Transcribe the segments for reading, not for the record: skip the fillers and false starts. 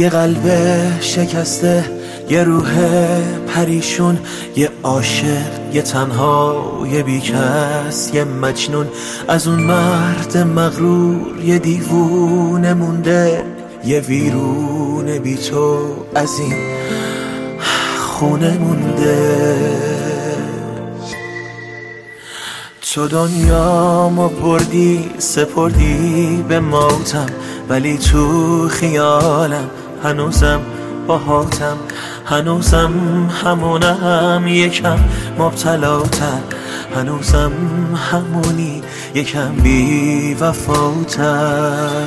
یه قلب شکسته، یه روح پریشون، یه عاشق، یه تنها، یه بیکس، یه مجنون. از اون مرد مغرور یه دیوونه مونده، یه ویرون بی تو از این خونه مونده. تو دنیامو بردی سپردی به موتم، ولی تو خیالم هنوزم باهاتم، هنوزم همونم یکم مبتلاتر، هنوزم همونی یکم بی وفاتر،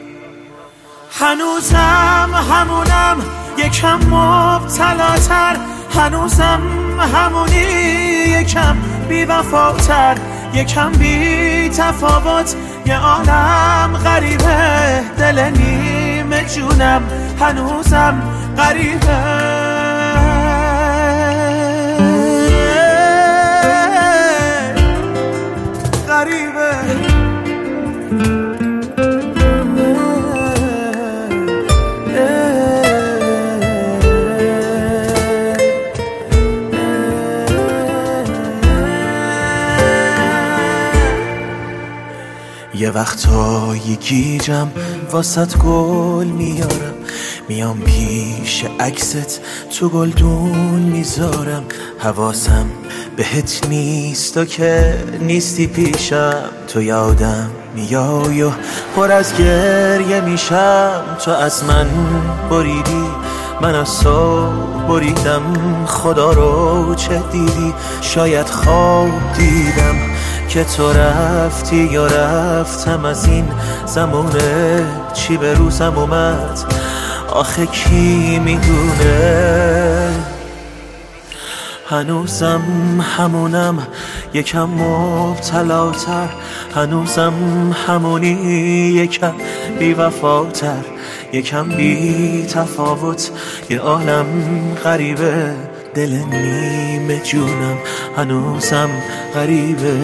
هنوزم همونم یکم مبتلاتر، هنوزم همونی یکم بی وفاتر، یکم بی تفاوت. یه عالم غریبه دل نیمه جونم هنوزم غریبه، غریبه. یه وقتایی گیجم واسط گل میارم، میام پیش عکست تو گلدون میذارم. حواسم بهت نیست و که نیستی پیشم، تو یادم میای و پر از گریه میشم. تو از من بریدی من از تو بریدم، خدا رو چه دیدی؟ شاید خواب دیدم که تو رفتی یا رفتم از این زمونه. چی به روزم اومد آخه کی میدونه؟ هنوزم همونم یکم مبتلاتر، هنوزم همونی یکم بی وفاتر، یکم بی تفاوت. یه عالم غریبه دل نیمه جونم هنوزم غریبه،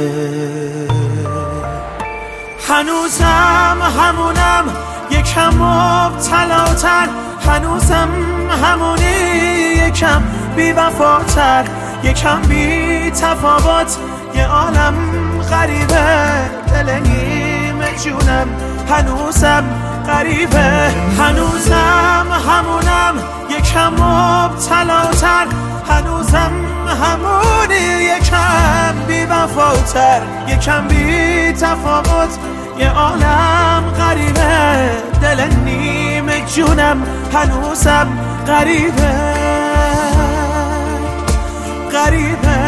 هنوزم همونم یکم مبتلاتر، هنوزم همونی یکم بی وفاتر، یکم بی تفاوت. یه عالم غریبه دل نیمه جونم هنوزم غریبه، هنوزم همونم یکم مبتلاتر، هنوزم همونی یکم بی وفاتر، یکم بی تفاوت. یه عالم غریبه دل نیمه جونم هنوزم غریبه، غریبه.